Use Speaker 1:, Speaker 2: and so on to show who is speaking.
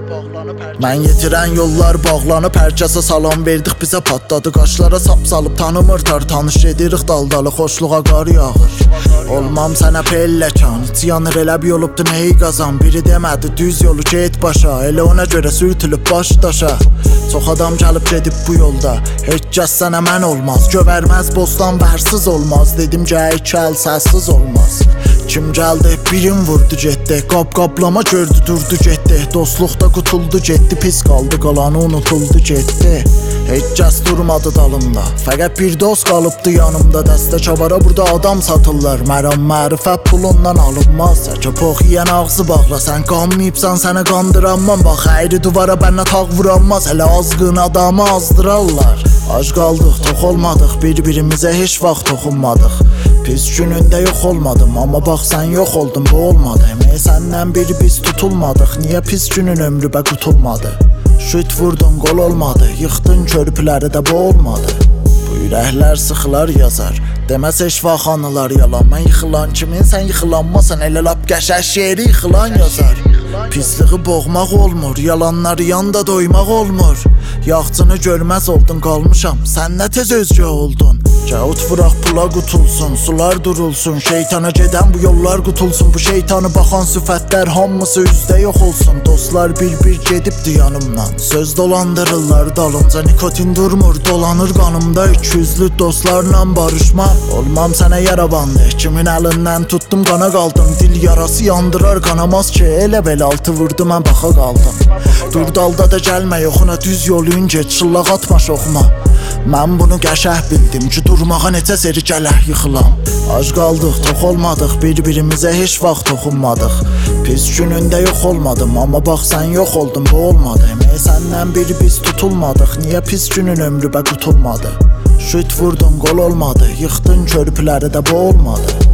Speaker 1: Mən yetirən yollar bağlanıb, hər kəsə salam verdik, bizə patladı. Qaşlara sap salıb, tanımırlar, tanış edirik daldalı, xoşluğa qar yağır. Olmam sənə pelləkan, içi yanır elə bir yolubdu neyi qazan. Biri demədi düz yolu get başa, elə ona görə sürtülüb baş daşa. Çox adam gəlib gedib bu yolda, heç kəs sənə mən olmaz. Gövərməz bostan vərsiz olmaz, dedim gəl kəl səssiz olmaz. Kim gəldi birim vurdu getdi, qab-qablama gördü durdu getdi. Dostluqda qutuldu getdi, pis qaldı qalanı unutuldu getdi. Heç kəs durmadı dalımda, fəqət bir dost qalıbdı yanımda. Dəstə çavara burada adam satırlar, məram mərifət pulundan alınmaz. Səcə pox yiyən ağzı bağla, sən qanmayıbsan sənə qandıranmam. Bax əyri duvara bənə tağ vuranmaz, hələ azqın adamı azdırarlar. Ac qaldıq, tox olmadıq, bir-birimizə heç vaxt toxunmadıq. Pis günündə yox olmadım, amma bax sən yox oldun, bu olmadı. Səndən biri biz tutulmadıq, niyə pis günün ömrü bə qutulmadı? Şüt vurdun qol olmadı, yıxdın körpüləri də bu olmadı. Bu ürəklər sıxılar yazar, deməz heç vaxt anılar yalan. Mən yıxılan kimin, sən yıxılanmasan, elə lap qəşəng şeiri yıxılan yazar. Pisliği boğmaq olmur, yalanları yanda doymaq olmur. Yaxçını görməz oldun qalmışam, sən nə tez özgə oldun. Kağıt vuraq pula qutulsun, sular durulsun, şeytana gedən bu yollar qutulsun. Bu şeytanı baxan süfətlər hamısı üzdə yox olsun. Dostlar bir-bir gedibdi yanımdan, söz dolandırırlar dalınca. Nikotin durmur, dolanır qanımda, ikiyüzlü dostlarla barışma. Olmam sənə yara bandı, kimin əlindən tutdum qana qaldım. Dil yarası yandırar qanamaz ki, elə belə altı vurdu mən baxa qaldım. Dur dalda da gəlmə yoxuna, düz yolun get, şıllaq atma şoxma. Mən bunu qəşəh bildim ki, durmağa necə seri gələk yıxılam. Ac qaldıq, tox olmadıq, bir-birimizə heç vaxt toxunmadıq. Pis günündə yox olmadım, amma bax sən yox oldun, bu olmadı. Səndən biri biz tutulmadıq, niyə pis günün ömrü bə qutulmadı? Şüt vurdun qol olmadı, yıxdın körpüləri də bu olmadı.